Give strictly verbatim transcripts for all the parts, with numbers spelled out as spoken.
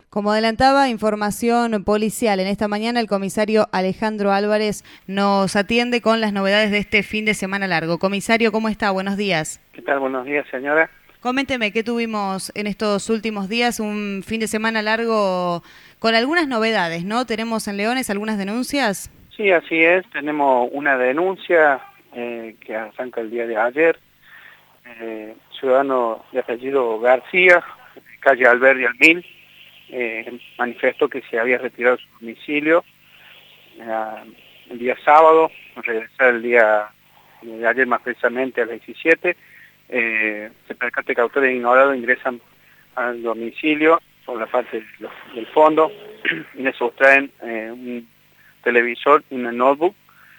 Como adelantaba, información policial. En esta mañana el comisario Alejandro Álvarez nos atiende con las novedades de este fin de semana largo. Comisario, ¿cómo está? Buenos días. ¿Qué tal? Buenos días, señora. Coménteme, ¿qué tuvimos en estos últimos días? Un fin de semana largo con algunas novedades, ¿no? ¿Tenemos en Leones algunas denuncias? Sí, así es. Tenemos una denuncia eh, que arranca el día de ayer. Eh, ciudadano de apellido García, calle Alberdi al Mil, eh, manifestó que se había retirado de su domicilio eh, el día sábado, regresar el día de ayer más precisamente a las diecisiete. Eh, se percata que autores ignorados ingresan al domicilio por la parte de los, del fondo y le sustraen eh, un televisor y una notebook,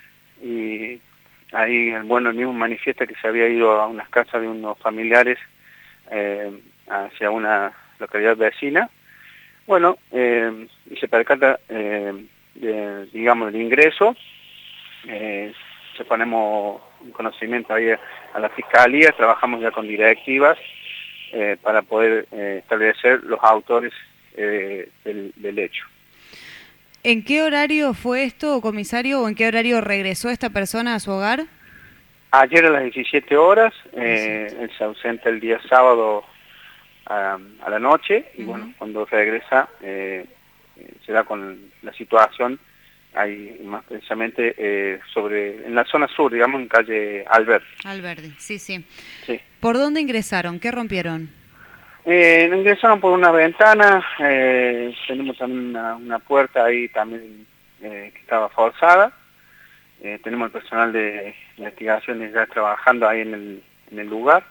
y ahí bueno, el mismo manifiesta que se había ido a unas casas de unos familiares eh, hacia una localidad vecina. Bueno, eh, y se percata eh, de, digamos, el ingreso. Eh, se ponemos un conocimiento ahí a, a la Fiscalía, trabajamos ya con directivas eh, para poder eh, establecer los autores eh, del, del hecho. ¿En qué horario fue esto, comisario, o en qué horario regresó esta persona a su hogar? Ayer a las diecisiete horas, eh, él se ausenta el día sábado a, a la noche, y uh-huh. bueno, cuando regresa eh, se da con la situación ahí más precisamente eh, sobre, en la zona sur, digamos, en calle Alberdi. Alberdi, sí, sí. Sí. ¿Por dónde ingresaron? ¿Qué rompieron? Eh, ingresaron por una ventana, eh, tenemos también una, una puerta ahí también eh, que estaba forzada. Eh, tenemos el personal de investigaciones ya trabajando ahí en el, en el lugar,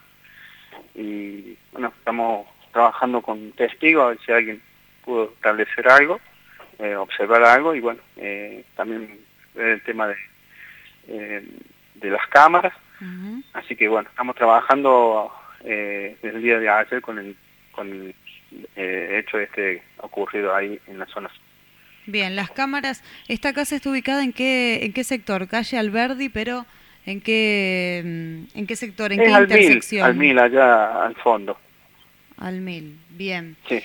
y bueno, estamos trabajando con testigos a ver si alguien pudo establecer algo, eh, observar algo, y bueno, eh, también el tema de, eh, de las cámaras. Uh-huh. Así que bueno, estamos trabajando eh, desde el día de ayer con el, con el eh, hecho este ocurrido ahí en la zona sur. Bien, las cámaras, ¿esta casa está ubicada en qué en qué sector? Calle Alberdi, pero ¿en qué en qué sector? ¿En es qué al intersección? Mil, al Mil, allá al fondo. Al Mil, bien. Sí.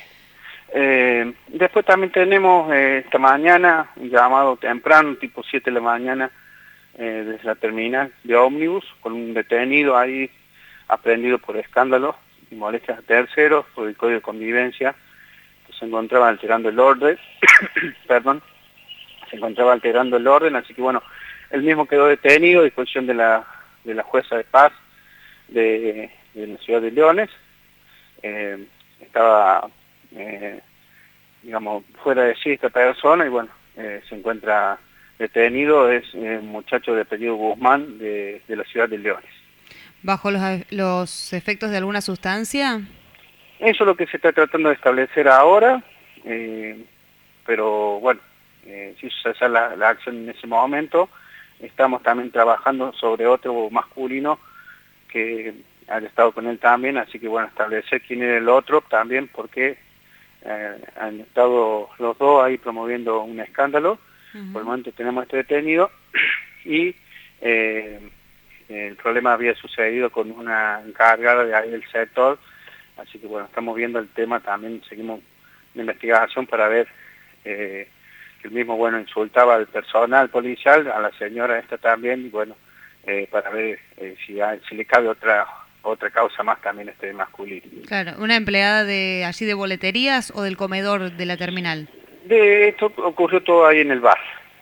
Eh, después también tenemos eh, esta mañana un llamado temprano, tipo siete de la mañana, eh, desde la terminal de ómnibus, con un detenido ahí aprehendido por escándalos y molestias a terceros, por el código de convivencia. Se encontraba alterando el orden, perdón, se encontraba alterando el orden, así que bueno, él mismo quedó detenido a disposición de la, de la jueza de paz de, de la ciudad de Leones. Eh, estaba, eh, digamos, fuera de sí esta persona, y bueno, eh, se encuentra detenido, es eh, un muchacho de apellido Guzmán de, de la ciudad de Leones. ¿Bajo los, los efectos de alguna sustancia? Eso es lo que se está tratando de establecer ahora, eh, pero bueno, eh, si se hace la, la acción en ese momento. Estamos también trabajando sobre otro masculino que ha estado con él también, así que bueno, establecer quién era el otro también, porque eh, han estado los dos ahí promoviendo un escándalo. Uh-huh. Por el momento tenemos este detenido, y eh, el problema había sucedido con una encargada de ahí del sector. Así que bueno, estamos viendo el tema también, seguimos la investigación para ver eh, que el mismo, bueno, insultaba al personal policial, a la señora esta también, y bueno, eh, para ver eh, si, hay, si le cabe otra otra causa más también este masculino. Claro, ¿una empleada de allí de boleterías o del comedor de la terminal? De esto ocurrió todo ahí en el bar.